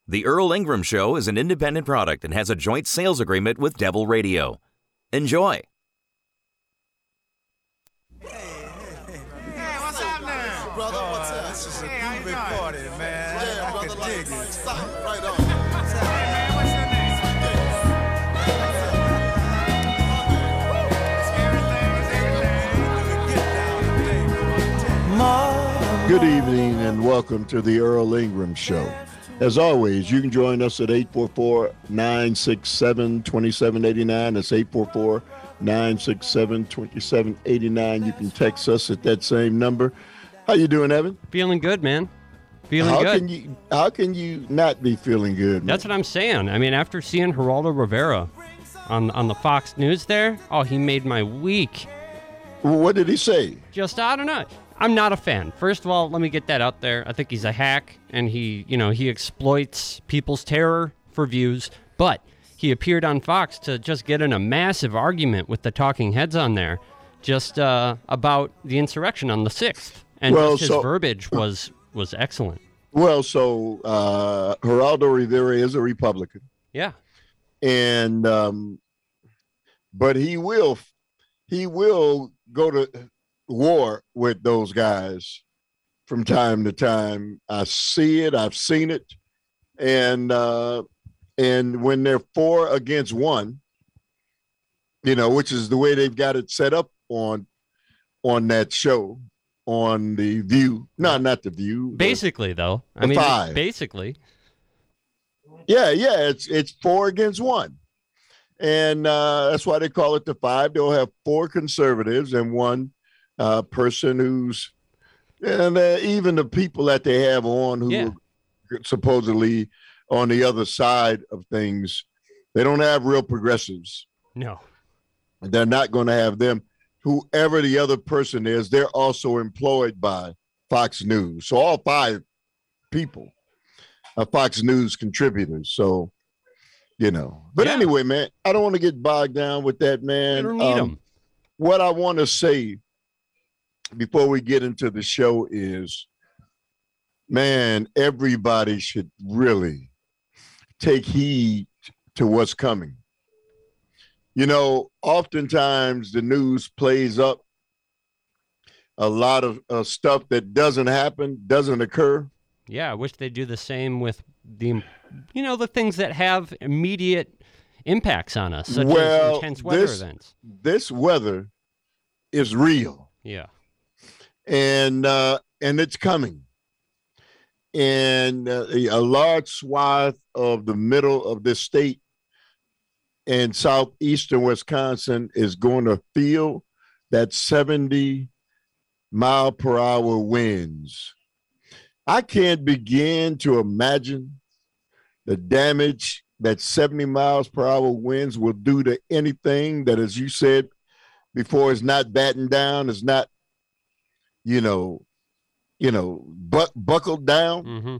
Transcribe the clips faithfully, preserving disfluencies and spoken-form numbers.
The Earl Ingram Show is an independent product and has a joint sales agreement with Devil Radio. Enjoy. Hey, what's up now? Brother, what's up? This is a hey, groovy party, man. Yeah, brother, like, dig it. Stop right on. Hey, man, what's your name? Good evening and welcome to the Earl Ingram Show. As always, you can join us at eight four four, nine six seven, two seven eight nine. That's eight four four, nine six seven, two seven eight nine. You can text us at that same number. How you doing, Evan? Feeling good, man. Feeling how good. Can you, how can you not be feeling good, man? That's what I'm saying. I mean, after seeing Geraldo Rivera on, on the Fox News there, oh, he made my week. Well, what did he say? Just, I don't know. I'm not a fan. First of all, let me get that out there. I think he's a hack, and he, you know, he exploits people's terror for views. But he appeared on Fox to just get in a massive argument with the talking heads on there, just uh, about the insurrection on the sixth, and well, just his so, verbiage was was excellent. Well, so uh, Geraldo Rivera is a Republican. Yeah, and um, but he will he will go to war with those guys from time to time. I see it. I've seen it. And, uh, and when they're four against one, you know, which is the way they've got it set up on, on that show, on the View. No, not the View. Basically, the, though. The I mean, five. basically. Yeah, yeah. It's, it's four against one. And uh, that's why they call it the five. They'll have four conservatives and one Uh, person who's, and uh, even the people that they have on who yeah. are supposedly on the other side of things, they don't have real progressives. No. They're not going to have them. Whoever the other person is, they're also employed by Fox News. So all five people are Fox News contributors. So, you know. But yeah. anyway, man, I don't want to get bogged down with that, man. You don't need um, them. What I want to say before we get into the show is, man, everybody should really take heed to what's coming. You know, oftentimes the news plays up a lot of uh, stuff that doesn't happen, doesn't occur. Yeah, I wish they'd do the same with the, you know, the things that have immediate impacts on us, such well, as intense weather this, events. This weather is real. Yeah. And uh, and it's coming. And uh, a large swath of the middle of this state and southeastern Wisconsin is going to feel that seventy mile per hour winds. I can't begin to imagine the damage that seventy miles per hour winds will do to anything that, as you said before, is not battened down, is not, you know, you know, bu- buckled down. Mm-hmm.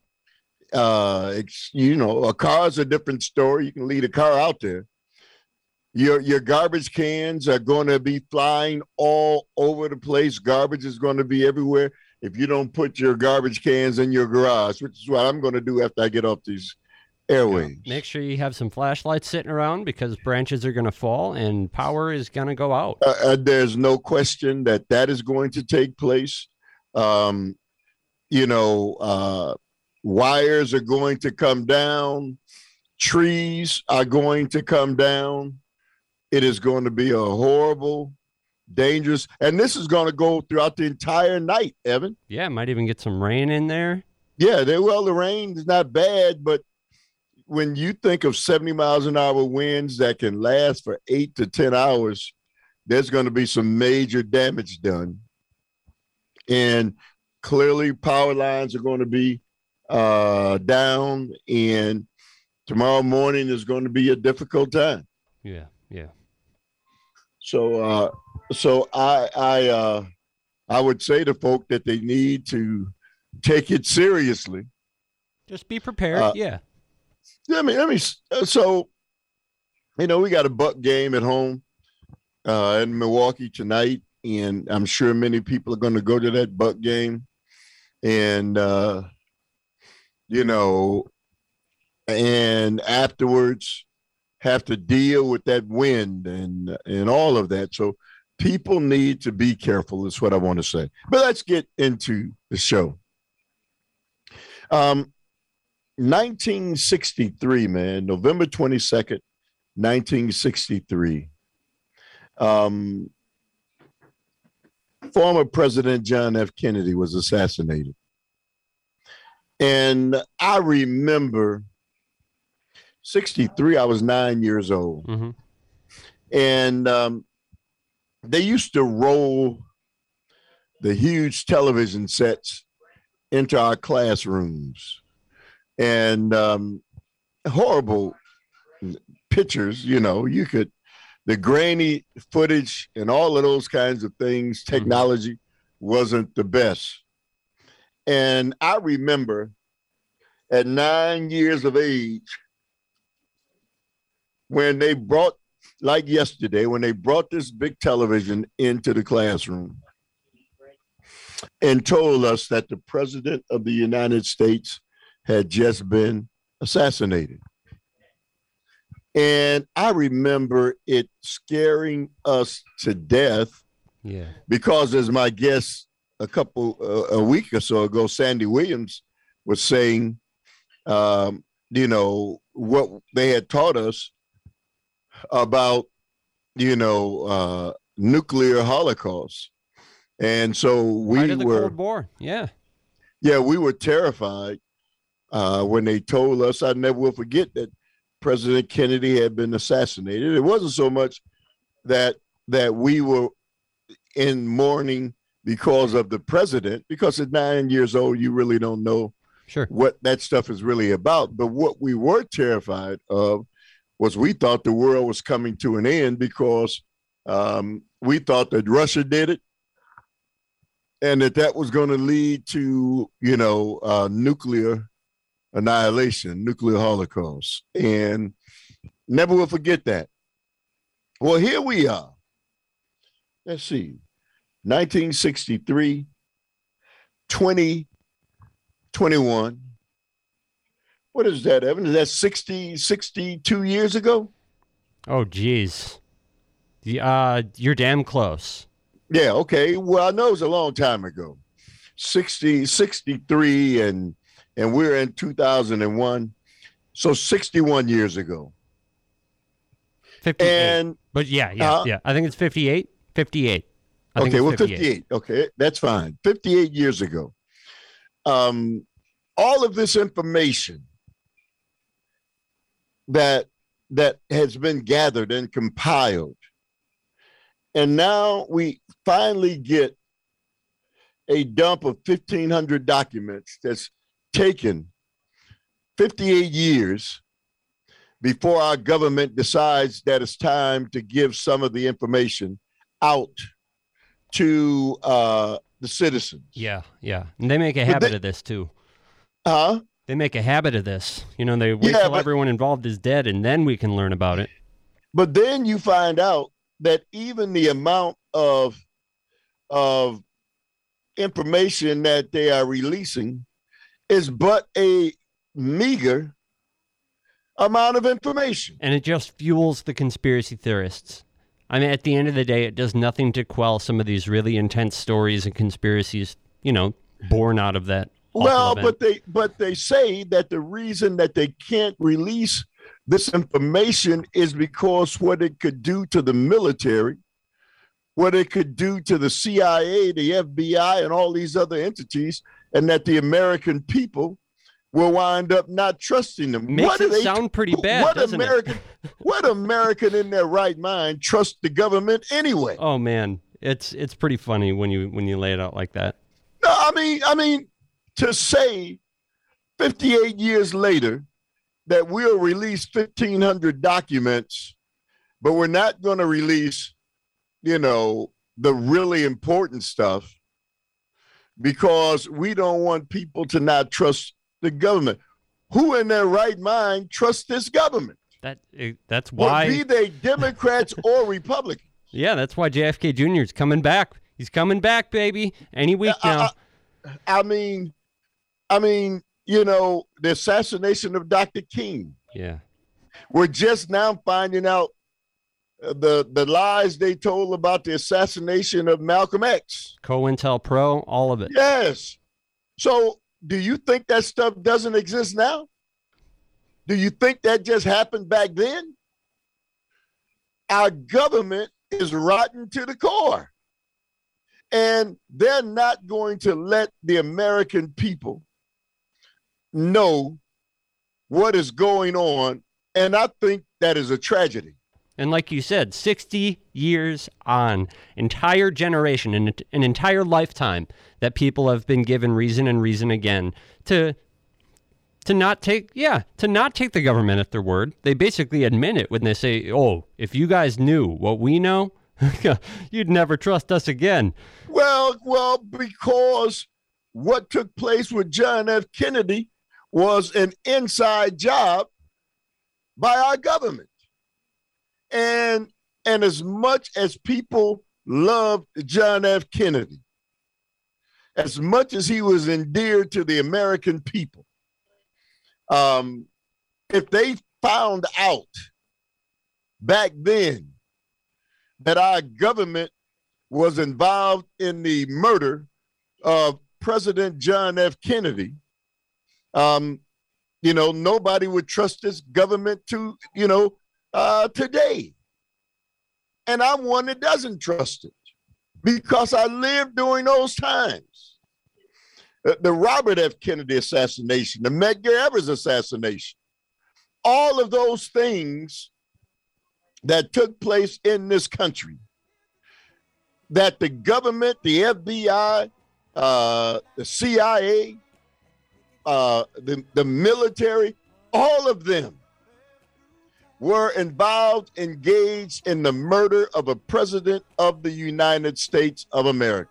Uh, it's, you know, a car's a different story. You can leave a car out there. Your your garbage cans are going to be flying all over the place. Garbage is going to be everywhere if you don't put your garbage cans in your garage, which is what I'm going to do after I get off these airwaves. Yeah. Make sure you have some flashlights sitting around because branches are going to fall and power is going to go out. Uh, uh, there's no question that that is going to take place. Um, you know, uh, wires are going to come down. Trees are going to come down. It is going to be a horrible, dangerous, and this is going to go throughout the entire night, Evan. Yeah, might even get some rain in there. Yeah, they, well, the rain is not bad, but when you think of seventy miles an hour winds that can last for eight to ten hours, there's going to be some major damage done. And clearly power lines are going to be uh, down, and tomorrow morning is going to be a difficult time. Yeah, yeah. So, uh, so I, I, uh, I would say to folk that they need to take it seriously. Just be prepared. Uh, yeah. Let me, let me. So, you know, we got a Buck game at home uh, in Milwaukee tonight, and I'm sure many people are going to go to that Buck game. And uh, you know, and afterwards have to deal with that wind and and all of that. So people need to be careful is what I want to say. But let's get into the show. Um, nineteen sixty-three, man, November twenty-second, nineteen sixty-three. Um, former President John F. Kennedy was assassinated. And I remember sixty-three, I was nine years old. Mm-hmm. And um, they used to roll the huge television sets into our classrooms. And um, horrible pictures, you know, you could, the grainy footage and all of those kinds of things, technology wasn't the best. And I remember at nine years of age, when they brought, like yesterday, when they brought this big television into the classroom and told us that the President of the United States had just been assassinated. And I remember it scaring us to death. Yeah. Because as my guest a couple, uh, a week or so ago, Sandy Williams was saying, um, you know, what they had taught us about, you know, uh, nuclear holocaust. And so we Right of the were, Cold War. Yeah. yeah, we were terrified uh, when they told us. I never will forget that President Kennedy had been assassinated. It wasn't so much that that we were in mourning because of the president, because at nine years old, you really don't know Sure. what that stuff is really about. But what we were terrified of was we thought the world was coming to an end because um, we thought that Russia did it and that that was going to lead to, you know, uh, nuclear annihilation, nuclear holocaust. And never will forget that. Well, here we are. Let's see, nineteen sixty-three, twenty twenty-one. What is that, Evan? Is that sixty, sixty-two years ago? Oh, geez. The, uh, you're damn close. Yeah, okay. Well, I know it was a long time ago. sixty, sixty-three, and and we're in two thousand one. So sixty-one years ago. fifty-eight. And But yeah, yeah, uh, yeah. I think it's fifty-eight. fifty-eight. I think okay, it's well, fifty-eight. Okay, that's fine. fifty-eight years ago. Um, all of this information that that has been gathered and compiled, and now we finally get a dump of fifteen hundred documents that's taken fifty-eight years before our government decides that it's time to give some of the information out to uh, the citizens. Yeah, yeah. And they make a habit they- of this, too. Huh? They make a habit of this. You know, they wait Yeah, till but- everyone involved is dead, and then we can learn about it. But then you find out that even the amount of of information that they are releasing is but a meager amount of information. And it just fuels the conspiracy theorists. I mean, at the end of the day, it does nothing to quell some of these really intense stories and conspiracies, you know, born out of that. awful Well, event. but they but they say that the reason that they can't release this information is because what it could do to the military, what it could do to the C I A, the F B I, and all these other entities, and that the American people will wind up not trusting them. Makes what do it they, sound pretty bad, What doesn't it? American, what American in their right mind trust the government anyway? Oh man, it's it's pretty funny when you when you lay it out like that. No, I mean, I mean, to say fifty-eight years later that we'll release fifteen hundred documents, but we're not going to release, you know, the really important stuff because we don't want people to not trust the government. Who in their right mind trusts this government? That eh, that's Well, why. be they Democrats or Republicans. Yeah, that's why J F K Junior is coming back. He's coming back, baby. Any week now. I, I, I mean, I mean, you know, the assassination of Doctor King. Yeah. We're just now finding out the the lies they told about the assassination of Malcolm X. COINTELPRO, all of it. Yes. So do you think that stuff doesn't exist now? Do you think that just happened back then? Our government is rotten to the core. And they're not going to let the American people know what is going on. And I think that is a tragedy. And like you said, sixty years on, entire generation, an, an entire lifetime that people have been given reason and reason again to to not take, yeah, to not take the government at their word. They basically admit it when they say, oh, if you guys knew what we know, you'd never trust us again. Well, well, because what took place with John F. Kennedy was an inside job by our government. And and as much as people loved John F. Kennedy, as much as he was endeared to the American people, um, if they found out back then that our government was involved in the murder of President John F. Kennedy, um, you know, nobody would trust this government to, you know, uh, today. And I'm one that doesn't trust it because I lived during those times. The, the Robert F. Kennedy assassination, the Medgar Evers assassination, all of those things that took place in this country, that the government, the F B I, uh, the C I A, uh, the, the military, all of them were involved, engaged in the murder of a president of the United States of America.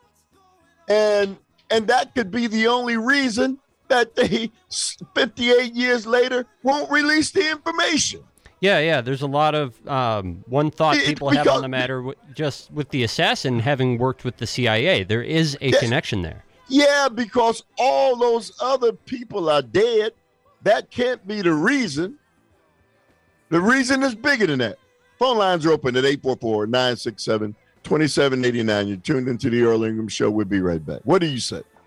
And, and that could be the only reason that they, fifty-eight years later, won't release the information. Yeah, yeah. There's a lot of um, one thought people have on the matter w- just with the assassin having worked with the C I A. There is a yeah, connection there. Yeah, because all those other people are dead. That can't be the reason. The reason is bigger than that. Phone lines are open at eight four four, nine six seven, two seven eight nine. You're tuned into the Earl Ingram Show. We'll be right back. What do you say?